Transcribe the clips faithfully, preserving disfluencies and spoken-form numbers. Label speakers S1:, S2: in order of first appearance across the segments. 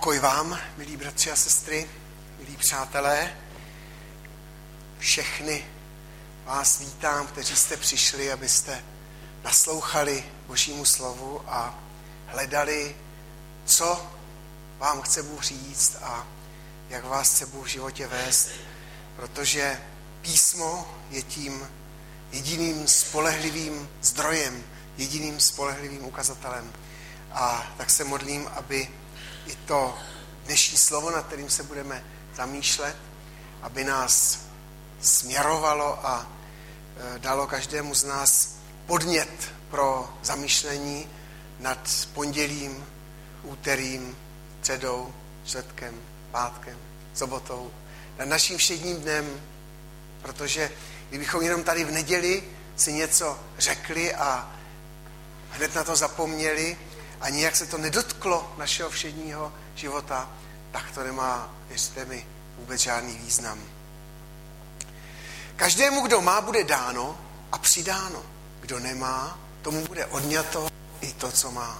S1: Pokoj vám, milí bratři a sestry, milí přátelé. Všechny vás vítám, kteří jste přišli, abyste naslouchali Božímu slovu a hledali, co vám chce Bůh říct a jak vás chce Bůh v životě vést, protože písmo je tím jediným spolehlivým zdrojem, jediným spolehlivým ukazatelem. A tak se modlím, aby i to dnešní slovo, nad kterým se budeme zamýšlet, aby nás směrovalo a dalo každému z nás podnět pro zamýšlení nad pondělím, úterým, středou, čtvrtkem, pátkem, sobotou, nad naším všedním dnem, protože kdybychom jenom tady v neděli si něco řekli a hned na to zapomněli a nijak se to nedotklo našeho všedního života, tak to nemá, věřte mi, vůbec žádný význam. Každému, kdo má, bude dáno a přidáno. Kdo nemá, tomu bude odňato i to, co má.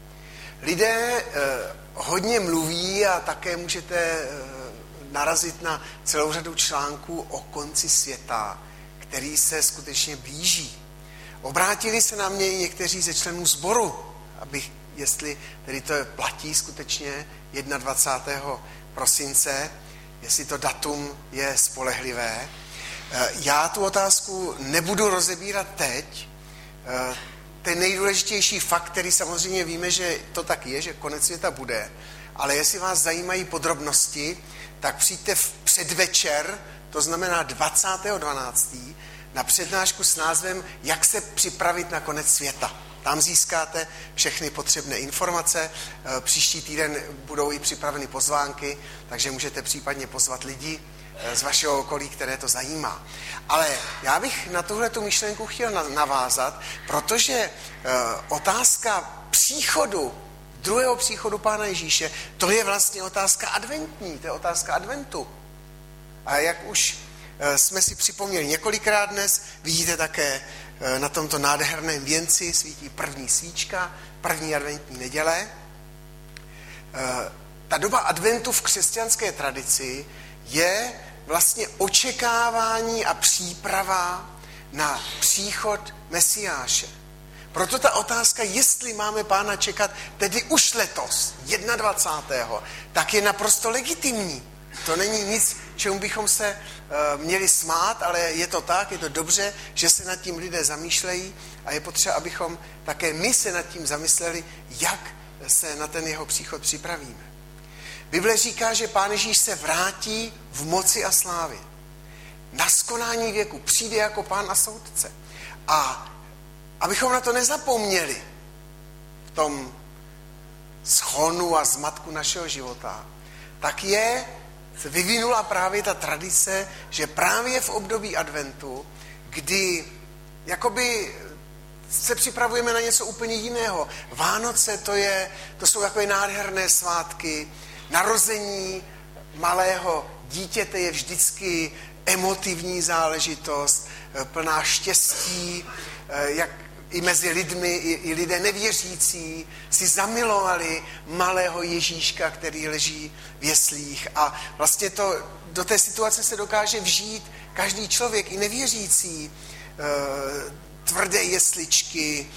S1: Lidé eh, hodně mluví a také můžete eh, narazit na celou řadu článků o konci světa, který se skutečně blíží. Obrátili se na mě i někteří ze členů sboru, abych, jestli tedy to platí skutečně dvacátého prvního prosince, jestli to datum je spolehlivé. Já tu otázku nebudu rozebírat teď. Ten nejdůležitější fakt, který samozřejmě víme, že to tak je, že konec světa bude, ale jestli vás zajímají podrobnosti, tak přijďte v předvečer, to znamená dvacátého dvanáctého na přednášku s názvem Jak se připravit na konec světa. Tam získáte všechny potřebné informace. Příští týden budou i připraveny pozvánky, takže můžete případně pozvat lidi z vašeho okolí, které to zajímá. Ale já bych na tuhletu myšlenku chtěl navázat, protože otázka příchodu, druhého příchodu Pána Ježíše, to je vlastně otázka adventní, to je otázka adventu. A jak už jsme si připomněli několikrát dnes, vidíte také na tomto nádherném věnci svítí první svíčka, první adventní neděle. Ta doba adventu v křesťanské tradici je vlastně očekávání a příprava na příchod Mesiáše. Proto ta otázka, jestli máme Pána čekat, tedy už letos, dvacátého prvního tak je naprosto legitimní. To není nic, čemu bychom se uh, měli smát, ale je to tak, je to dobře, že se nad tím lidé zamýšlejí a je potřeba, abychom také my se nad tím zamysleli, jak se na ten jeho příchod připravíme. Bible říká, že Pán Ježíš se vrátí v moci a slávě. Na skonání věku přijde jako Pán a soudce. A abychom na to nezapomněli v tom schonu a zmatku našeho života, tak je, se vyvinula právě ta tradice, že právě v období adventu, kdy jakoby se připravujeme na něco úplně jiného. Vánoce to, je, to jsou takové nádherné svátky, narození malého dítěte je vždycky emotivní záležitost, plná štěstí, jak i mezi lidmi, i, i lidé nevěřící si zamilovali malého Ježíška, který leží v jeslích. A vlastně to, do té situace se dokáže vžít každý člověk, i nevěřící, tvrdé jesličky,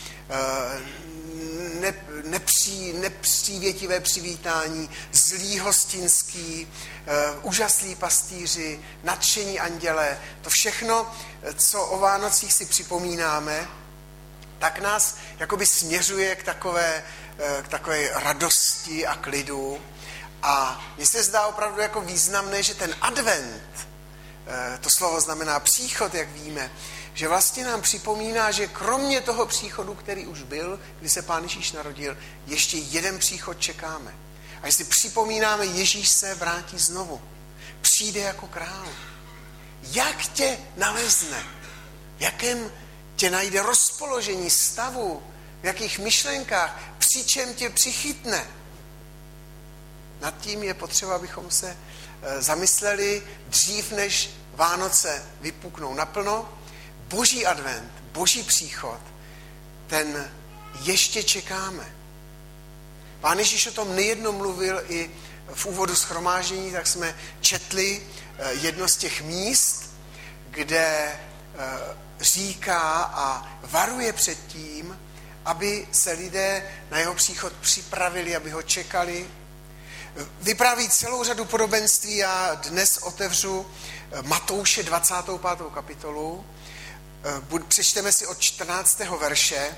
S1: ne, nepří, nepřívětivé přivítání, zlý hostinský, úžaslí pastýři, nadšení anděle. To všechno, co o Vánocích si připomínáme, tak nás jakoby směřuje k takové, k takové radosti a klidu. A mně se zdá opravdu jako významné, že ten advent, to slovo znamená příchod, jak víme, že vlastně nám připomíná, že kromě toho příchodu, který už byl, kdy se Pán Ježíš narodil, ještě jeden příchod čekáme. A že si připomínáme, Ježíš se vrátí znovu. Přijde jako král. Jak tě nalezne? V jakém tě najde rozpoložení, stavu, v jakých myšlenkách, při čem tě přichytne? Nad tím je potřeba, abychom se zamysleli dřív, než Vánoce vypuknou naplno. Boží advent, boží příchod, ten ještě čekáme. Pán Ježíš o tom nejednou mluvil i v úvodu shromáždění, tak jsme četli jedno z těch míst, kde říká a varuje před tím, aby se lidé na jeho příchod připravili, aby ho čekali. Vypráví celou řadu podobenství a dnes otevřu Matouše dvacátou pátou kapitolu. Přečteme si od čtrnáctého verše.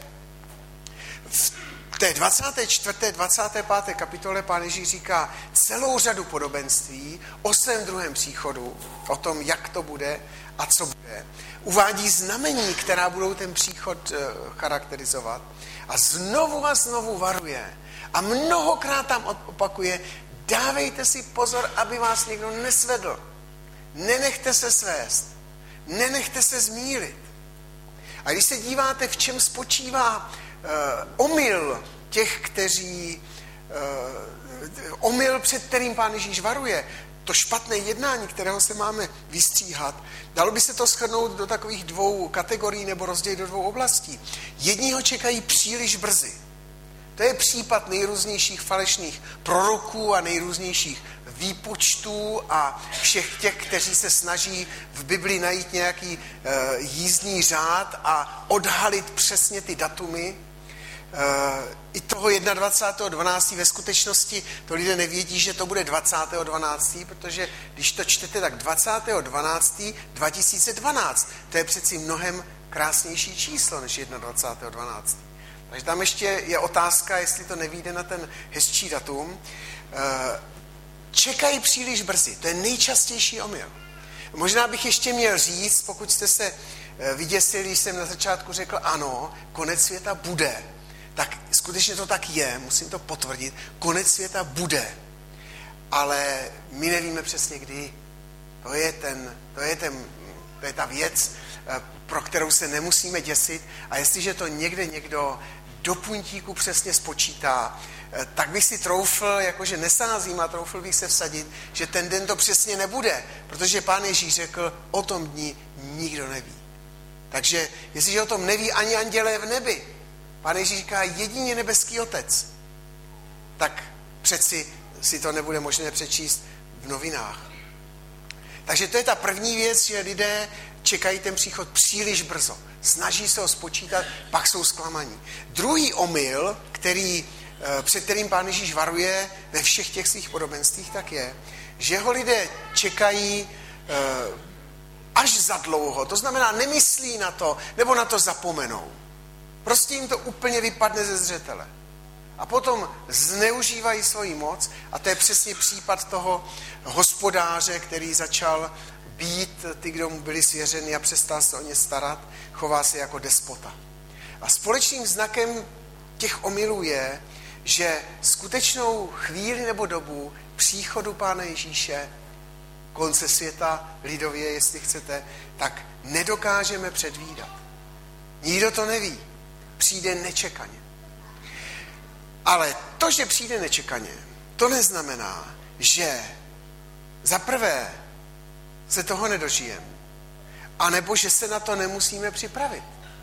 S1: V té dvacáté čtvrté dvacáté páté kapitole Pán Ježíš říká celou řadu podobenství o svém druhém příchodu, o tom, jak to bude a co bude. Uvádí znamení, která budou ten příchod charakterizovat. A znovu a znovu varuje. A mnohokrát tam opakuje, dávejte si pozor, aby vás někdo nesvedl. Nenechte se svést. Nenechte se zmýlit. A když se díváte, v čem spočívá uh, omyl těch, kteří uh, omyl, před kterým Pán Ježíš varuje, to špatné jednání, kterého se máme vystříhat, dalo by se to shrnout do takových dvou kategorií nebo rozdělit do dvou oblastí. Jedni ho čekají příliš brzy. To je případ nejrůznějších falešných proroků a nejrůznějších výpočtů a všech těch, kteří se snaží v Biblii najít nějaký e, jízdní řád a odhalit přesně ty datumy. E, I toho dvacátého prvního dvanáctého ve skutečnosti to lidé nevědí, že to bude dvacátého dvanáctého protože když to čtete, tak dvacátého dvanáctého dva tisíce dvanáct. To je přeci mnohem krásnější číslo než dvacátého prvního dvanáctého Takže tam ještě je otázka, jestli to nevyjde na ten hezčí datum. E, Čekají příliš brzy. To je nejčastější omyl. Možná bych ještě měl říct, pokud jste se vyděsili, když jsem na začátku řekl ano, konec světa bude. Tak skutečně to tak je, musím to potvrdit. Konec světa bude. Ale my nevíme přesně kdy. To je, ten, to je, ten, to je ta věc, pro kterou se nemusíme děsit. A jestliže to někde někdo do puntíku přesně spočítá, tak bych si troufl, jakože nesázím a troufl bych se vsadit, že ten den to přesně nebude, protože Pán Ježíš řekl, o tom dni nikdo neví. Takže jestliže o tom neví ani andělé v nebi, Pán Ježíš říká jedině nebeský Otec, tak přeci si to nebude možné přečíst v novinách. Takže to je ta první věc, že lidé čekají ten příchod příliš brzo. Snaží se ho spočítat, pak jsou zklamaní. Druhý omyl, který před kterým Pán Ježíš varuje ve všech těch svých podobenstvích, tak je, že ho lidé čekají až za dlouho. To znamená, nemyslí na to, nebo na to zapomenou. Prostě jim to úplně vypadne ze zřetele. A potom zneužívají svoji moc a to je přesně případ toho hospodáře, který začal být ty, kdo mu byli svěřeni a přestal se o ně starat, chová se jako despota. A společným znakem těch omylů je, že skutečnou chvíli nebo dobu příchodu Pána Ježíše, konce světa, lidově, jestli chcete, tak nedokážeme předvídat. Nikdo to neví. Přijde nečekaně. Ale to, že přijde nečekaně, to neznamená, že za prvé se toho nedožijeme, anebo že se na to nemusíme připravit.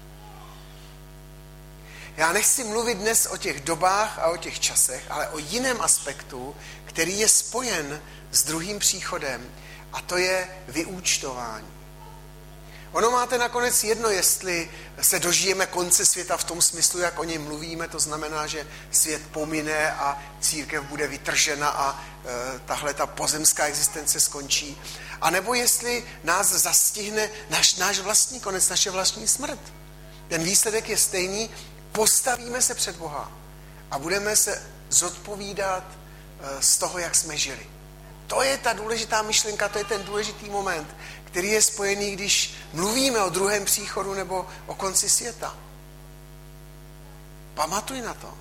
S1: Já nechci mluvit dnes o těch dobách a o těch časech, ale o jiném aspektu, který je spojen s druhým příchodem, a to je vyúčtování. Ono máte nakonec jedno, jestli se dožijeme konce světa v tom smyslu, jak o něm mluvíme, to znamená, že svět pomine a církev bude vytržena a e, tahle ta pozemská existence skončí. A nebo jestli nás zastihne naš, náš vlastní konec, naše vlastní smrt. Ten výsledek je stejný, postavíme se před Boha a budeme se zodpovídat e, z toho, jak jsme žili. To je ta důležitá myšlenka, to je ten důležitý moment, který je spojený, když mluvíme o druhém příchodu nebo o konci světa. Pamatuj na to,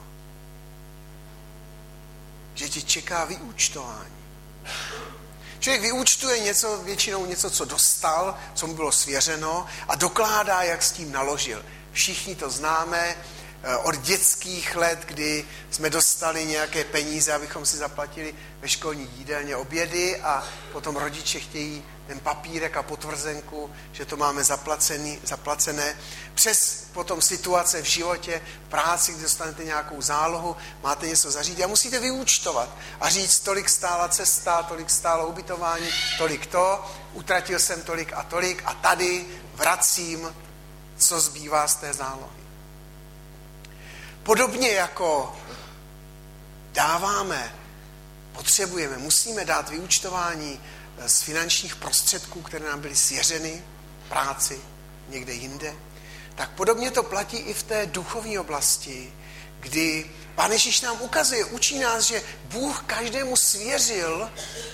S1: že tě čeká vyúčtování. Člověk vyúčtuje něco, většinou něco, co dostal, co mu bylo svěřeno a dokládá, jak s tím naložil. Všichni to známe, od dětských let, kdy jsme dostali nějaké peníze, abychom si zaplatili ve školní jídelně obědy a potom rodiče chtějí ten papírek a potvrzenku, že to máme zaplacený, zaplacené. Přes potom situace v životě, v práci, kdy dostanete nějakou zálohu, máte něco zařídit a musíte vyúčtovat a říct, tolik stála cesta, tolik stálo ubytování, tolik to, utratil jsem tolik a tolik a tady vracím, co zbývá z té zálohy. Podobně jako dáváme, potřebujeme, musíme dát vyúčtování z finančních prostředků, které nám byly svěřeny práci někde jinde, tak podobně to platí i v té duchovní oblasti, kdy Pán Ježíš nám ukazuje, učí nás, že Bůh každému svěřil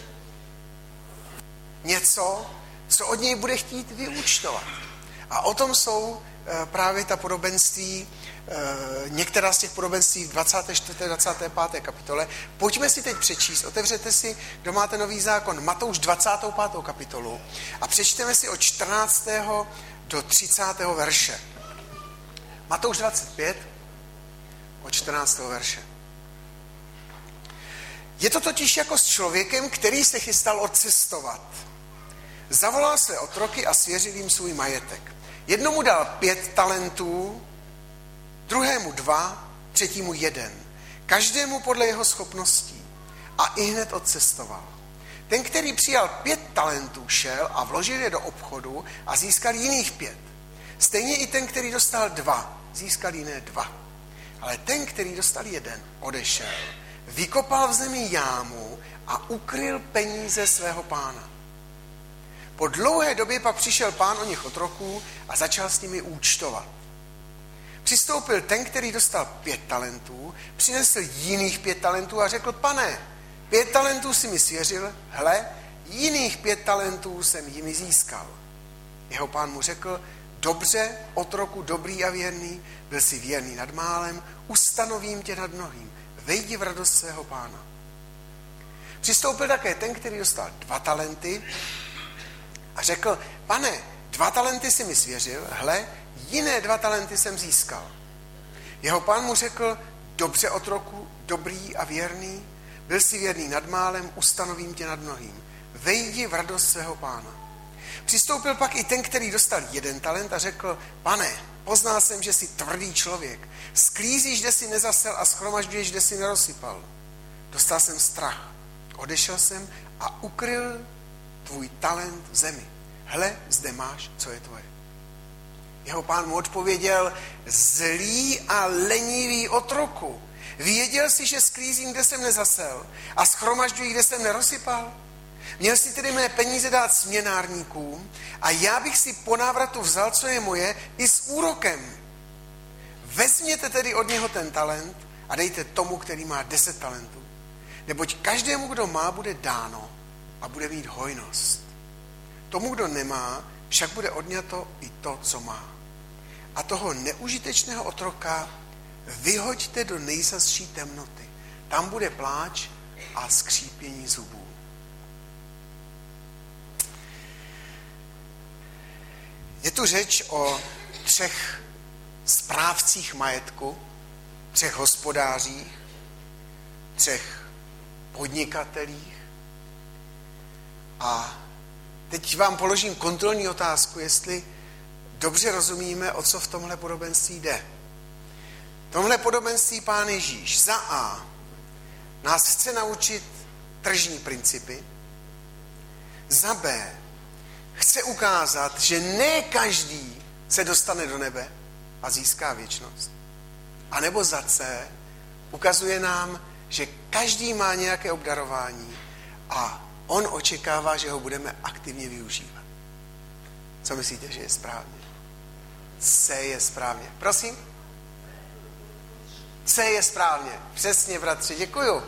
S1: něco, co od něj bude chtít vyúčtovat. A o tom jsou právě ta podobenství, některá z těch podobenství v dvacáté čtvrté a dvacáté páté kapitole. Pojďme si teď přečíst, otevřete si, kdo máte Nový zákon, Matouš dvacátou pátou kapitolu a přečteme si od čtrnáctého do třicátého verše. Matouš dvacet pět od čtrnáctého verše. Je to totiž jako s člověkem, který se chystal odcestovat. Zavolal své otroky a svěřil jim svůj majetek. Jednomu dal pět talentů, druhému dva, třetímu jeden. Každému podle jeho schopností. A ihned odcestoval. Ten, který přijal pět talentů, šel a vložil je do obchodu a získal jiných pět. Stejně i ten, který dostal dva, získal jiné dva. Ale ten, který dostal jeden, odešel, vykopal v zemi jámu a ukryl peníze svého pána. Po dlouhé době pak přišel pán o něch otroků a začal s nimi účtovat. Přistoupil ten, který dostal pět talentů, přinesl jiných pět talentů a řekl, pane, pět talentů si mi svěřil, hle, jiných pět talentů jsem jimi získal. Jeho pán mu řekl, dobře, otroku dobrý a věrný, byl jsi věrný nad málem, ustanovím tě nad mnohým, vejdi v radost svého pána. Přistoupil také ten, který dostal dva talenty a řekl, pane, dva talenty si mi svěřil, hle, jiné dva talenty jsem získal. Jeho pán mu řekl, dobře otroku, dobrý a věrný, byl jsi věrný nad málem, ustanovím tě nad mnohým. Vejdi v radost svého pána. Přistoupil pak i ten, který dostal jeden talent a řekl, pane, poznal jsem, že jsi tvrdý člověk. Sklízíš, kde jsi nezasel a shromažďuješ, kde jsi nerozsypal. Dostal jsem strach. Odešel jsem a ukryl tvůj talent v zemi. Hle, zde máš, co je tvoje. Jeho pán mu odpověděl, zlý a lenivý otroku. Věděl jsi, že sklízím, kde jsem nezasel a shromažďuji, kde jsem nerozsypal? Měl jsi tedy mé peníze dát směnárníkům a já bych si po návratu vzal, co je moje, i s úrokem. Vezměte tedy od něho ten talent a dejte tomu, který má deset talentů. Neboť každému, kdo má, bude dáno a bude mít hojnost. Tomu, kdo nemá, však bude odňato i to, co má. A toho neužitečného otroka vyhoďte do nejzazší temnoty. Tam bude pláč a skřípění zubů. Je tu řeč o třech správcích majetku, třech hospodářích, třech podnikatelích. A teď vám položím kontrolní otázku, jestli dobře rozumíme, o co v tomhle podobenství jde. V tomhle podobenství Pán Ježíš za A nás chce naučit tržní principy, za B chce ukázat, že ne každý se dostane do nebe a získá věčnost. A nebo za C ukazuje nám, že každý má nějaké obdarování a on očekává, že ho budeme aktivně využívat. Co myslíte, že je správně? C je správně. Prosím? C je správně. Přesně, bratři, děkuju.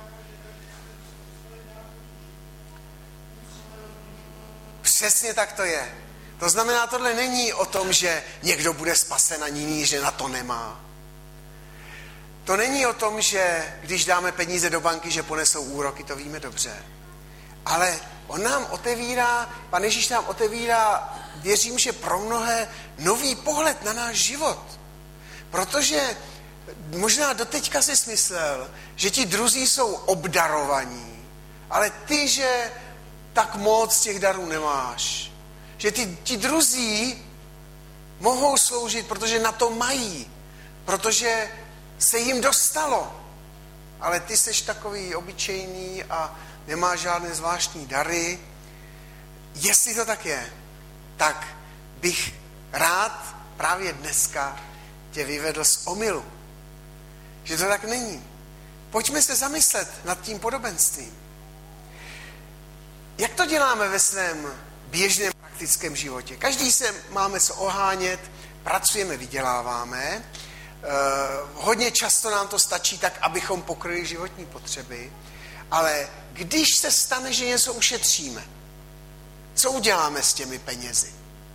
S1: Přesně tak to je. To znamená, tohle není o tom, že někdo bude spasen a jiný, že na to nemá. To není o tom, že když dáme peníze do banky, že ponesou úroky, to víme dobře. Ale on nám otevírá, Pan Ježíš nám otevírá, věřím, že pro mnohé nový pohled na náš život. Protože možná doteďka jsi smyslel, že ti druzí jsou obdarovaní, ale ty, že tak moc těch darů nemáš. Že ty, ti druzí mohou sloužit, protože na to mají, protože se jim dostalo. Ale ty seš takový obyčejný a nemáš žádné zvláštní dary. Jestli to tak je, tak bych rád právě dneska tě vyvedl z omylu. Že to tak není. Pojďme se zamyslet nad tím podobenstvím. Jak to děláme ve svém běžném praktickém životě? Každý se máme co ohánět, pracujeme, vyděláváme. E, hodně často nám to stačí tak, abychom pokryli životní potřeby. Ale když se stane, že něco ušetříme, co uděláme s těmi penězi?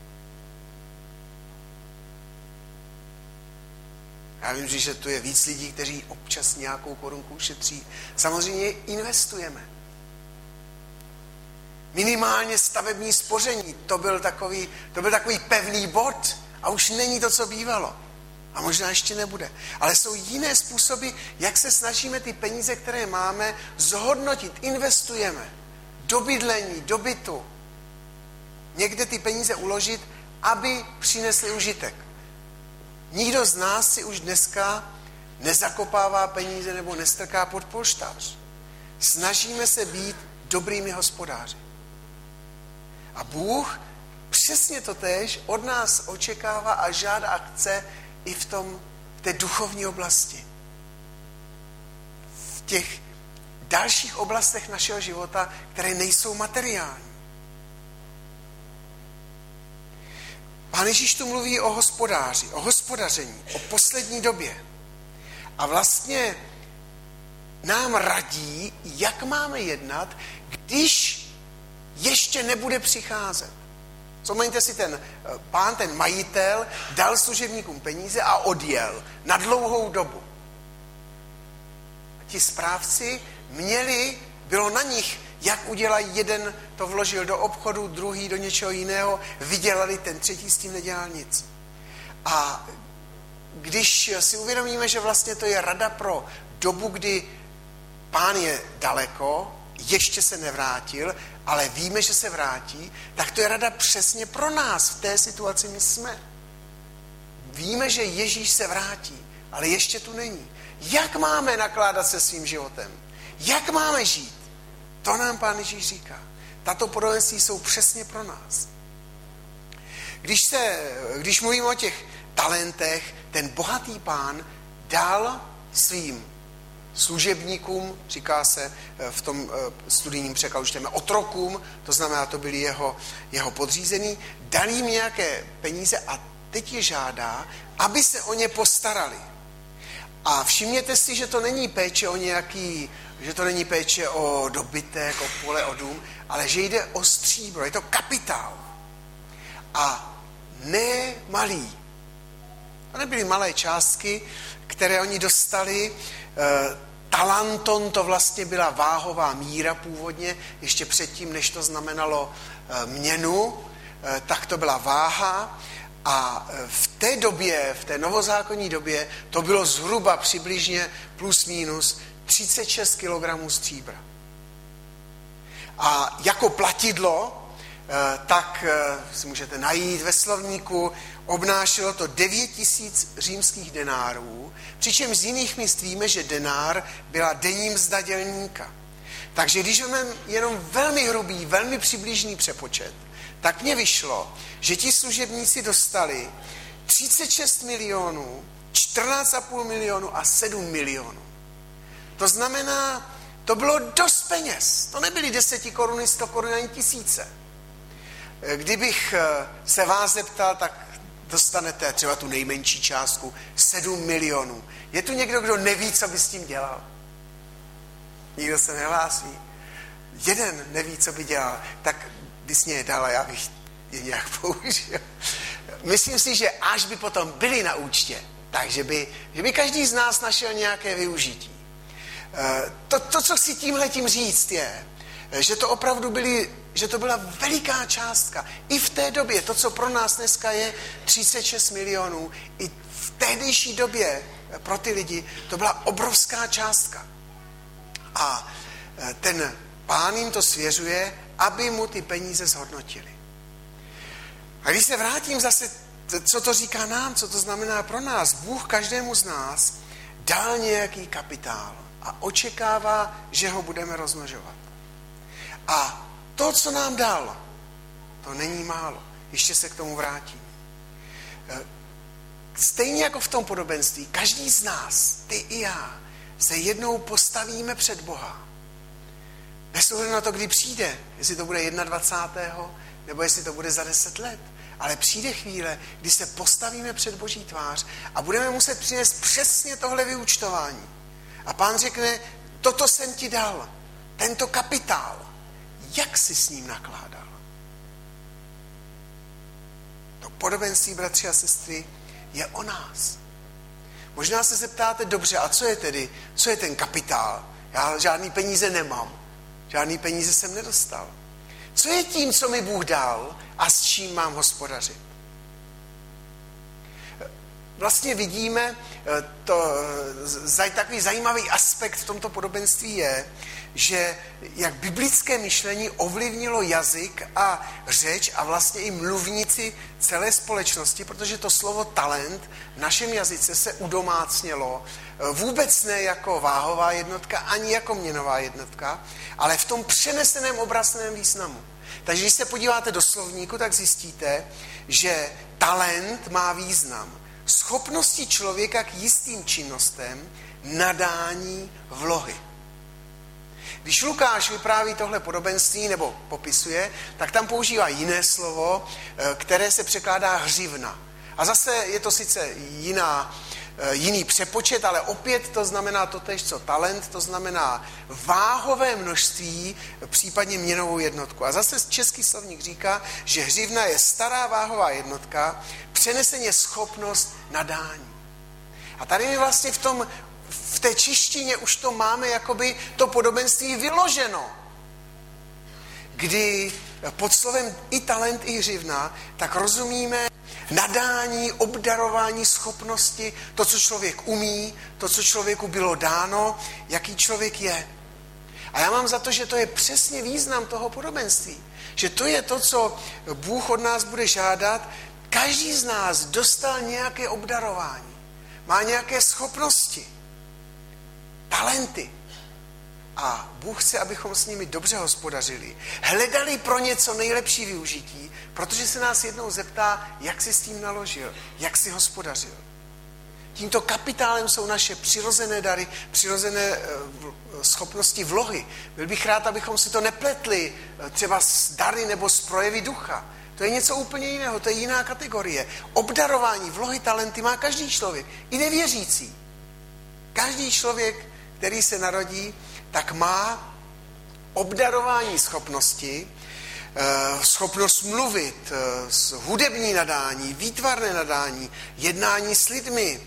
S1: Já vím, že tu je víc lidí, kteří občas nějakou korunku ušetří. Samozřejmě investujeme. Minimálně stavební spoření, to byl takový, to byl takový pevný bod a už není to, co bývalo. A možná ještě nebude. Ale jsou jiné způsoby, jak se snažíme ty peníze, které máme, zhodnotit. Investujeme do bydlení, do bytu. Někde ty peníze uložit, aby přinesly užitek. Nikdo z nás si už dneska nezakopává peníze nebo nestrká pod polštář. Snažíme se být dobrými hospodáři. A Bůh přesně to též od nás očekává a žádá a chce i v tom, v té duchovní oblasti. V těch dalších oblastech našeho života, které nejsou materiální. Pán Ježíš tu mluví o hospodáři, o hospodaření, o poslední době. A vlastně nám radí, jak máme jednat, když ještě nebude přicházet. Vzpomeňte si, ten pán, ten majitel, dal služebníkům peníze a odjel na dlouhou dobu. A ti správci měli, bylo na nich, jak udělají, jeden to vložil do obchodu, druhý do něčeho jiného, vydělali, ten třetí s tím nedělal nic. A když si uvědomíme, že vlastně to je rada pro dobu, kdy pán je daleko, ještě se nevrátil, ale víme, že se vrátí, tak to je rada přesně pro nás. V té situaci my jsme. Víme, že Ježíš se vrátí, ale ještě tu není. Jak máme nakládat se svým životem? Jak máme žít? To nám Pán Ježíš říká. Tato podobenství jsou přesně pro nás. Když, se, když mluvím o těch talentech, ten bohatý pán dal svým služebníkům, říká se v tom studijním překladu, čteme otrokům, to znamená, to byli jeho, jeho podřízení, dal jim nějaké peníze a teď je žádá, aby se o ně postarali. A všimněte si, že to není péče o nějaký, že to není péče o dobytek, o pole, o dům, ale že jde o stříbro, je to kapitál. A ne malý. To nebyly malé částky, které oni dostali. Talanton to vlastně byla váhová míra původně, ještě předtím, než to znamenalo měnu, tak to byla váha. A v té době, v té novozákonní době, to bylo zhruba přibližně plus minus třicet šest kilogramů stříbra. A jako platidlo, tak si můžete najít ve slovníku, obnášelo to devět tisíc římských denárů, přičemž z jiných míst víme, že denár byla denní mzda dělníka. Takže když máme jenom velmi hrubý, velmi přibližný přepočet, tak mně vyšlo, že ti služebníci dostali třicet šest milionů, čtrnáct a půl milionu a sedm milionů. To znamená, to bylo dost peněz. To nebyly deseti koruny, sto korun ani tisíce. Kdybych se vás zeptal, tak dostanete třeba tu nejmenší částku, sedm milionů. Je tu někdo, kdo neví, co by s tím dělal? Nikdo se nehlásí. Jeden neví, co by dělal. Tak bys mě je dal a já bych je nějak použil. Myslím si, že až by potom byli na účtě, takže by, že by každý z nás našel nějaké využití. To, to co chci tímhletím říct, je, že to opravdu byly že to byla veliká částka. I v té době, to, co pro nás dneska je třicet šest milionů, i v tehdejší době pro ty lidi to byla obrovská částka. A ten pán jim to svěřuje, aby mu ty peníze zhodnotili. A když se vrátím zase, co to říká nám, co to znamená pro nás, Bůh každému z nás dal nějaký kapitál a očekává, že ho budeme rozmnožovat. A to, co nám dal, to není málo. Ještě se k tomu vrátím. Stejně jako v tom podobenství, každý z nás, ty i já, se jednou postavíme před Boha. Bez ohledu na to, kdy přijde, jestli to bude dvacátého prvního nebo jestli to bude za deset let. Ale přijde chvíle, kdy se postavíme před Boží tvář a budeme muset přinést přesně tohle vyúčtování. A Pán řekne, toto jsem ti dal, tento kapitál, jak jsi s ním nakládal? To podobenství, bratři a sestry, je o nás. Možná se zeptáte, dobře, a co je tedy, co je ten kapitál? Já žádný peníze nemám, žádný peníze jsem nedostal. Co je tím, co mi Bůh dal a s čím mám hospodařit? Vlastně vidíme, to, takový zajímavý aspekt v tomto podobenství je, že jak biblické myšlení ovlivnilo jazyk a řeč a vlastně i mluvníci celé společnosti, protože to slovo talent v našem jazyce se udomácnělo vůbec ne jako váhová jednotka, ani jako měnová jednotka, ale v tom přeneseném obrazném významu. Takže když se podíváte do slovníku, tak zjistíte, že talent má význam. Schopnosti člověka k jistým činnostem, nadání, vlohy. Když Lukáš vypráví tohle podobenství nebo popisuje, tak tam používá jiné slovo, které se překládá hřivna. A zase je to sice jiná, jiný přepočet, ale opět to znamená totéž, co talent, to znamená váhové množství, případně měnovou jednotku. A zase český slovník říká, že hřivna je stará váhová jednotka, přeneseně schopnost nadání. A tady my vlastně v tom v té češtině už to máme jakoby to podobenství vyloženo. Kdy pod slovem i talent, i hřivna, tak rozumíme nadání, obdarování, schopnosti, to, co člověk umí, to, co člověku bylo dáno, jaký člověk je. A já mám za to, že to je přesně význam toho podobenství. Že to je to, co Bůh od nás bude žádat. Každý z nás dostal nějaké obdarování. Má nějaké schopnosti. Talenty. A Bůh chce, abychom s nimi dobře hospodařili. Hledali pro něco nejlepší využití, protože se nás jednou zeptá, jak jsi s tím naložil, jak jsi hospodařil. Tímto kapitálem jsou naše přirozené dary, přirozené schopnosti vlohy. Byl bych rád, abychom si to nepletli třeba s dary nebo s projevy ducha. To je něco úplně jiného, to je jiná kategorie. Obdarování, vlohy, talenty má každý člověk, i nevěřící. Každý člověk, který se narodí, tak má obdarování schopnosti, schopnost mluvit, hudební nadání, výtvarné nadání, jednání s lidmi,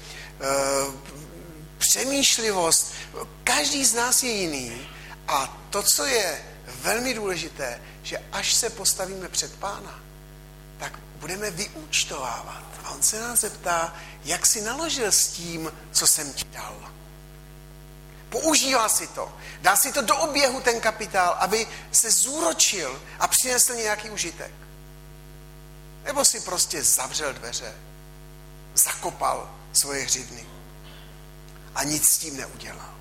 S1: přemýšlivost. Každý z nás je jiný. A to, co je velmi důležité, že až se postavíme před Pána, tak budeme vyúčtovávat. A on se nás zeptá, jak jsi naložil s tím, co jsem ti dal. Používá si to. Dá si to do oběhu ten kapitál, aby se zúročil a přinesl nějaký užitek. Nebo si prostě zavřel dveře, zakopal svoje hřivny a nic s tím neudělal.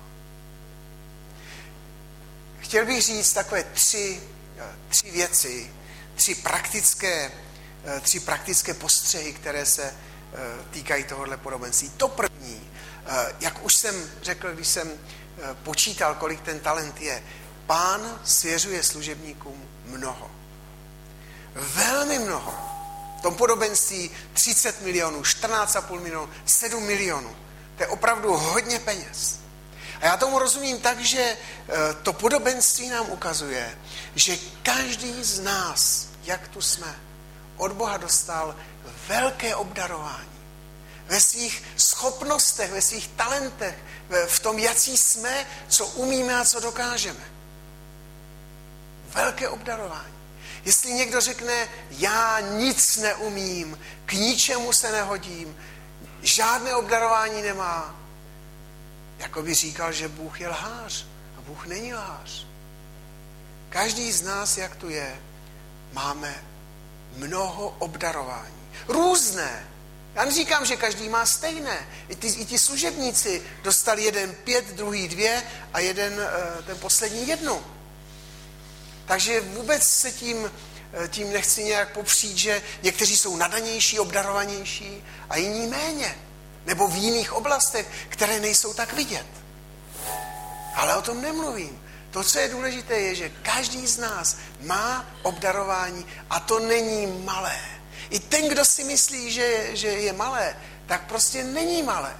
S1: Chtěl bych říct takové tři, tři věci, tři praktické, tři praktické postřehy, které se týkají tohohle podobenství. To první, jak už jsem řekl, když jsem počítal, kolik ten talent je, Pán svěřuje služebníkům mnoho. Velmi mnoho. V tom podobenství třicet milionů, čtrnáct a půl milionů, sedm milionů. To je opravdu hodně peněz. A já tomu rozumím tak, že to podobenství nám ukazuje, že každý z nás, jak tu jsme, od Boha dostal velké obdarování. Ve svých schopnostech, ve svých talentech, v tom, jací jsme, co umíme a co dokážeme. Velké obdarování. Jestli někdo řekne, já nic neumím, k ničemu se nehodím, žádné obdarování nemá, jako by říkal, že Bůh je lhář. A Bůh není lhář. Každý z nás, jak tu je, máme mnoho obdarování. Různé. Já neříkám, že každý má stejné. I ti, i ti služebníci dostali jeden pět, druhý dvě a jeden, ten poslední jednu. Takže vůbec se tím, tím nechci nějak popřít, že někteří jsou nadanější, obdarovanější a jiní méně. Nebo v jiných oblastech, které nejsou tak vidět. Ale o tom nemluvím. To, co je důležité, je, že každý z nás má obdarování a to není malé. I ten, kdo si myslí, že, že je malé, tak prostě není malé.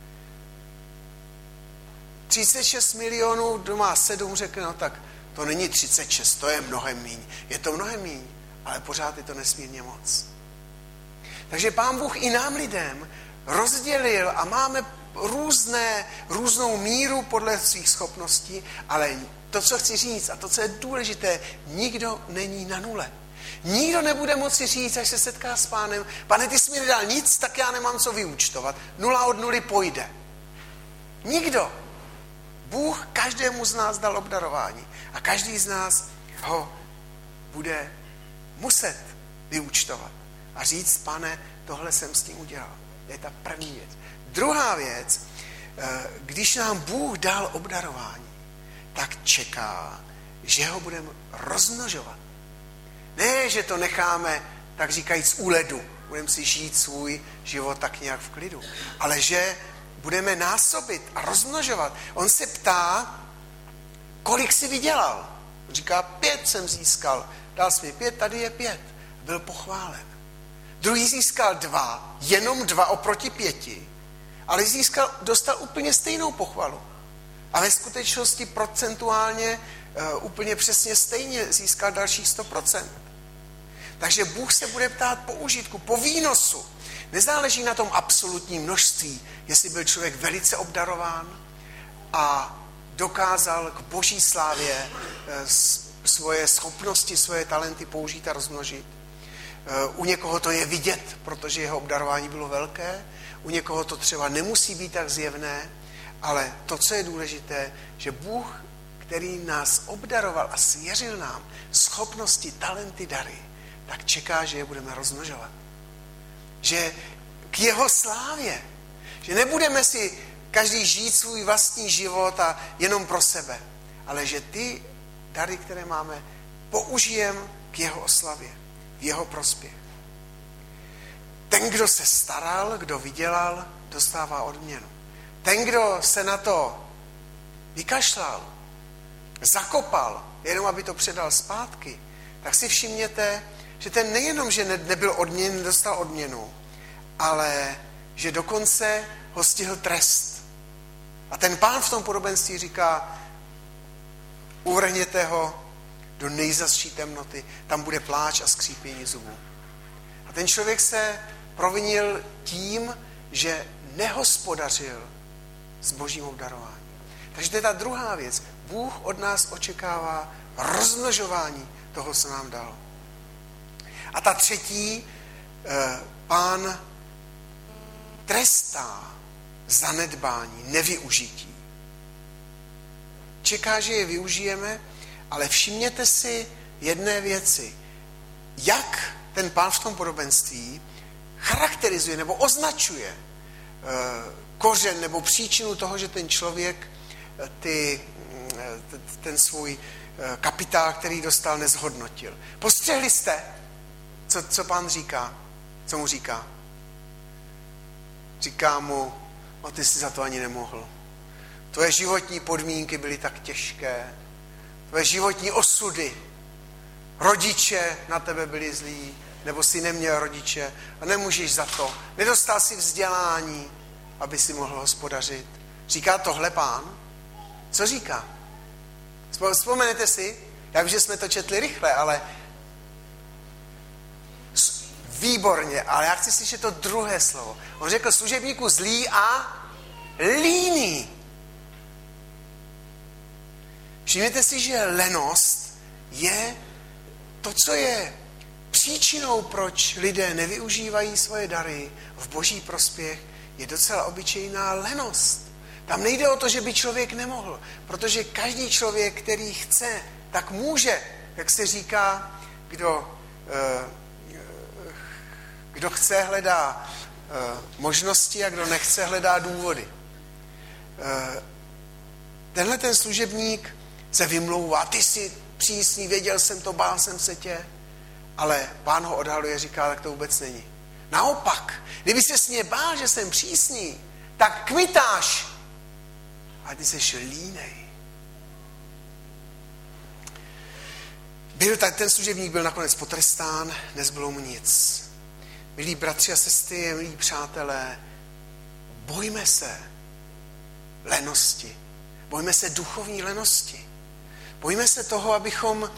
S1: třicet šest milionů, kdo má sedm, řekne, no tak to není třicet šest, to je mnohem míň. Je to mnohem míň, ale pořád je to nesmírně moc. Takže Pán Bůh i nám lidem rozdělil a máme různé, různou míru podle svých schopností, ale to, co chci říct a to, co je důležité, nikdo není na nule. Nikdo nebude moci říct, až se setká s Pánem, Pane, ty jsi mi nedal nic, tak já nemám co vyúčtovat. Nula od nuly pojde. Nikdo. Bůh každému z nás dal obdarování a každý z nás ho bude muset vyúčtovat a říct, Pane, tohle jsem s tím udělal. To je ta první věc. Druhá věc, když nám Bůh dal obdarování, tak čeká, že ho budeme rozmnožovat. Ne, že to necháme, tak říkajíc, u ledu. Budeme si žít svůj život tak nějak v klidu. Ale že budeme násobit a rozmnožovat. On se ptá, kolik jsi vydělal. On říká, pět jsem získal. Dal jsi mi pět, tady je pět. Byl pochválen. Druhý získal dva, jenom dva oproti pěti, ale získal, dostal úplně stejnou pochvalu. A ve skutečnosti procentuálně uh, úplně přesně stejně získal dalších sto procent. Takže Bůh se bude ptát po užitku, po výnosu. Nezáleží na tom absolutním množství, jestli byl člověk velice obdarován a dokázal k boží slávě uh, svoje schopnosti, svoje talenty použít a rozmnožit. U někoho to je vidět, protože jeho obdarování bylo velké, u někoho to třeba nemusí být tak zjevné, ale to, co je důležité, že Bůh, který nás obdaroval a svěřil nám schopnosti, talenty, dary, tak čeká, že je budeme rozmnožovat. Že k jeho slávě, že nebudeme si každý žít svůj vlastní život a jenom pro sebe, ale že ty dary, které máme, použijeme k jeho oslavě, v jeho prospěch. Ten, kdo se staral, kdo vydělal, dostává odměnu. Ten, kdo se na to vykašlal, zakopal, jenom aby to předal zpátky, tak si všimněte, že ten nejenom, že nebyl odměn, nedostal odměnu, ale že dokonce ho stihl trest. A ten Pán v tom podobenství říká, uvrhněte ho do nejzazší temnoty, tam bude pláč a skřípění zubů. A ten člověk se provinil tím, že nehospodařil s božím obdarováním. Takže to je ta druhá věc. Bůh od nás očekává rozmnožování toho, co nám dal. A ta třetí, Pán trestá zanedbání, nevyužití. Čeká, že je využijeme, ale všimněte si jedné věci. Jak ten Pán v tom podobenství charakterizuje nebo označuje kořen nebo příčinu toho, že ten člověk ty, ten svůj kapitál, který dostal, nezhodnotil. Postřehli jste, co, co Pán říká? Co mu říká? Říká mu, no ty jsi za to ani nemohl. Tvoje životní podmínky byly tak těžké. Tvoje životní osudy. Rodiče na tebe byli zlí, nebo jsi neměl rodiče a nemůžeš za to. Nedostal si vzdělání, aby si mohl hospodařit. Říká tohle Pán? Co říká? Vzpomenete si? Já vím, že jsme to četli rychle, ale výborně, ale já chci slyšet to druhé slovo. On řekl služebníku zlý a líný. Všimněte si, že lenost je to, co je příčinou, proč lidé nevyužívají svoje dary v boží prospěch, je docela obyčejná lenost. Tam nejde o to, že by člověk nemohl, protože každý člověk, který chce, tak může, jak se říká, kdo, kdo chce, hledá možnosti a kdo nechce, hledá důvody. Tenhle ten služebník se vymlouvá, ty jsi přísný, věděl jsem to, bál jsem se tě, ale pán ho odhaluje, říká, tak to vůbec není. Naopak, kdyby se s mě bál, že jsem přísný, tak kmitáš, a ty jsi línej. Byl, tak ten služebník byl nakonec potrestán, nezbylo mu nic. Milí bratři a sestry, milí přátelé, bojme se lenosti. Bojme se duchovní lenosti. Bojme se toho, abychom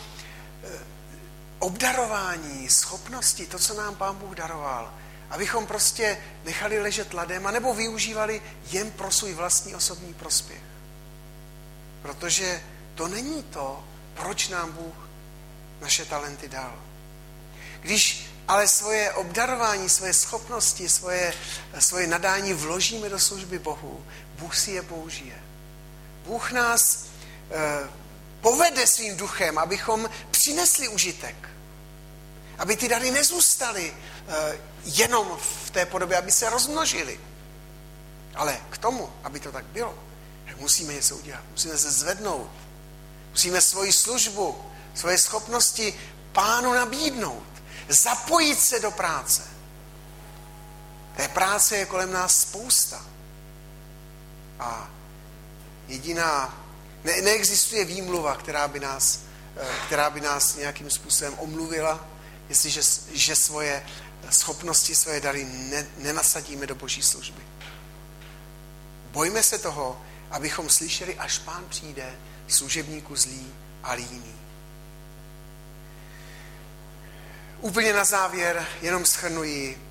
S1: obdarování, schopnosti, to, co nám Pán Bůh daroval, abychom prostě nechali ležet ladem, anebo využívali jen pro svůj vlastní osobní prospěch. Protože to není to, proč nám Bůh naše talenty dal. Když ale svoje obdarování, svoje schopnosti, svoje, svoje nadání vložíme do služby Bohu, Bůh si je použije. Bůh nás eh, povede svým duchem, abychom přinesli užitek. Aby ty dary nezůstaly eh, jenom v té podobě, aby se rozmnožily. Ale k tomu, aby to tak bylo, tak musíme něco udělat. Musíme se zvednout. Musíme svoji službu, svoje schopnosti Pánu nabídnout. Zapojit se do práce. Té práce je kolem nás spousta. A jediná, ne, neexistuje výmluva, která by nás, která by nás nějakým způsobem omluvila, jestliže že svoje schopnosti, svoje dary ne, nenasadíme do boží služby. Bojme se toho, abychom slyšeli, až Pán přijde, služebníku zlý a líný. Úplně na závěr jenom shrnuji.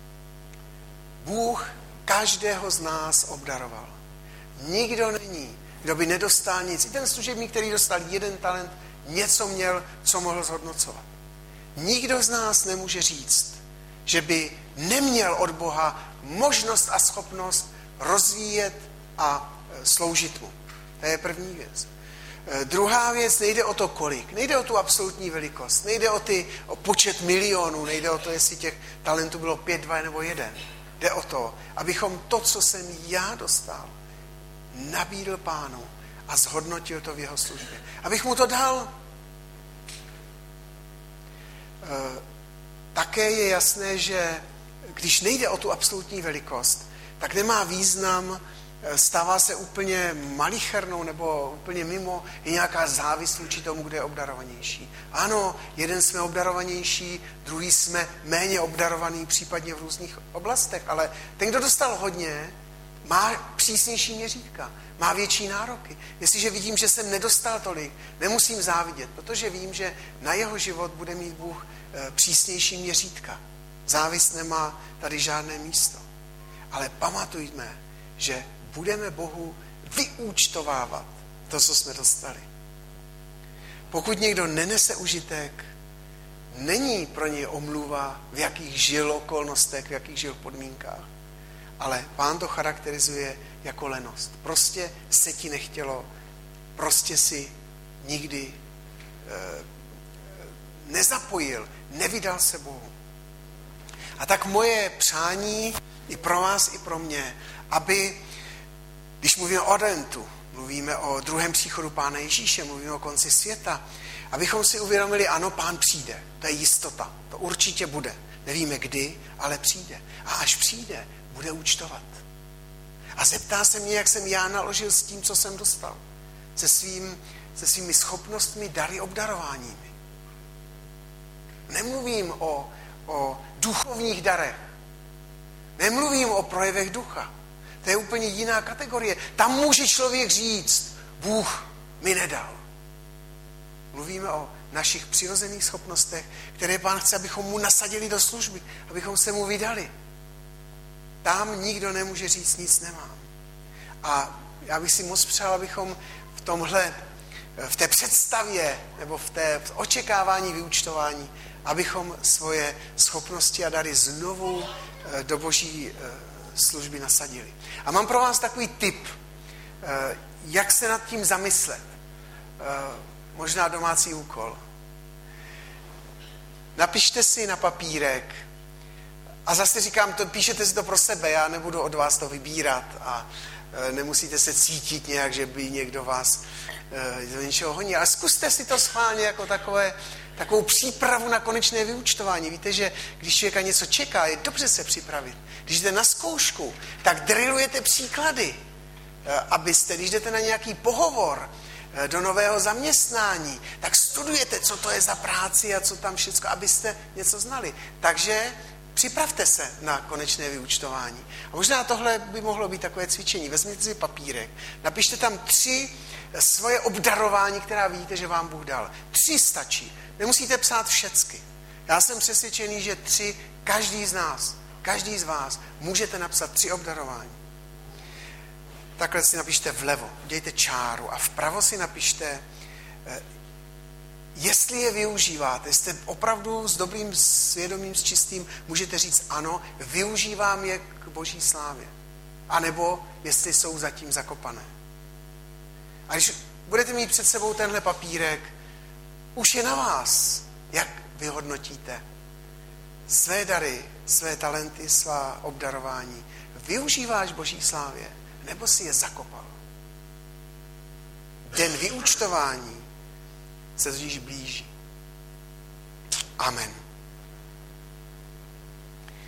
S1: Bůh každého z nás obdaroval. Nikdo není, kdo by nedostal nic. I ten služebník, který dostal jeden talent, něco měl, co mohl zhodnocovat. Nikdo z nás nemůže říct, že by neměl od Boha možnost a schopnost rozvíjet a sloužit mu. To je první věc. Druhá věc, nejde o to kolik, nejde o tu absolutní velikost, nejde o, ty, o počet milionů, nejde o to, jestli těch talentů bylo pět, dva nebo jeden. Jde o to, abychom to, co jsem já dostal, nabídl Pánu a zhodnotil to v jeho službě. Abych mu to dal. E, také je jasné, že když nejde o tu absolutní velikost, tak nemá význam, stává se úplně malichernou nebo úplně mimo, je nějaká závist vůči tomu, kdo je obdarovanější. Ano, jeden jsme obdarovanější, druhý jsme méně obdarovaný, případně v různých oblastech, ale ten, kdo dostal hodně, má přísnější měřítka, má větší nároky. Jestliže vidím, že jsem nedostal tolik, nemusím závidět, protože vím, že na jeho život bude mít Bůh přísnější měřítka. Závist nemá tady žádné místo. Ale pamatujme, že budeme Bohu vyúčtovávat to, co jsme dostali. Pokud někdo nenese užitek, není pro něj omluva, v jakých žil okolnostech, v jakých žil podmínkách. Ale Pán to charakterizuje jako lenost. Prostě se ti nechtělo, prostě si nikdy e, nezapojil, nevydal se Bohu. A tak moje přání i pro vás, i pro mě, aby, když mluvíme o adventu, mluvíme o druhém příchodu Pána Ježíše, mluvíme o konci světa, abychom si uvědomili, ano, Pán přijde, to je jistota, to určitě bude. Nevíme kdy, ale přijde. A až přijde, bude účtovat. A zeptá se mě, jak jsem já naložil s tím, co jsem dostal. Se, svým, se svými schopnostmi, dary, obdarováními. Nemluvím o, o duchovních darech. Nemluvím o projevech ducha. To je úplně jiná kategorie. Tam může člověk říct, Bůh mi nedal. Mluvíme o našich přirozených schopnostech, které Pán chce, abychom mu nasadili do služby, abychom se mu vydali. Tam nikdo nemůže říct, nic nemám. A já bych si moc přál, abychom v tomhle v té představě nebo v té v očekávání vyúčtování, abychom svoje schopnosti a dary znovu do Boží služby nasadili. A mám pro vás takový tip, jak se nad tím zamyslet. Možná domácí úkol. Napište si na papírek, a zase říkám, to, píšete si to pro sebe, já nebudu od vás to vybírat a nemusíte se cítit nějak, že by někdo vás do něčeho honil, ale zkuste si to schválně jako takové, takovou přípravu na konečné vyúčtování. Víte, že když člověka něco čeká, je dobře se připravit. Když jdete na zkoušku, tak drillujete příklady, abyste, když jdete na nějaký pohovor do nového zaměstnání, tak studujete, co to je za práci a co tam všecko, abyste něco znali. Takže připravte se na konečné vyúčtování. A možná tohle by mohlo být takové cvičení. Vezměte si papírek, napište tam tři svoje obdarování, která vidíte, že vám Bůh dal. Tři stačí. Nemusíte psát všecky. Já jsem přesvědčený, že tři, každý z nás, každý z vás, můžete napsat tři obdarování. Takhle si napište vlevo, dějte čáru a vpravo si napište, jestli je využíváte, jste opravdu s dobrým svědomím, s čistým, můžete říct ano, využívám je k Boží slávě. A nebo jestli jsou zatím zakopané. A když budete mít před sebou tenhle papírek, už je na vás, jak vyhodnotíte své dary, své talenty, svá obdarování. Využíváš Boží slávě, nebo si je zakopal. Den vyúčtování se totiž blíží. Amen.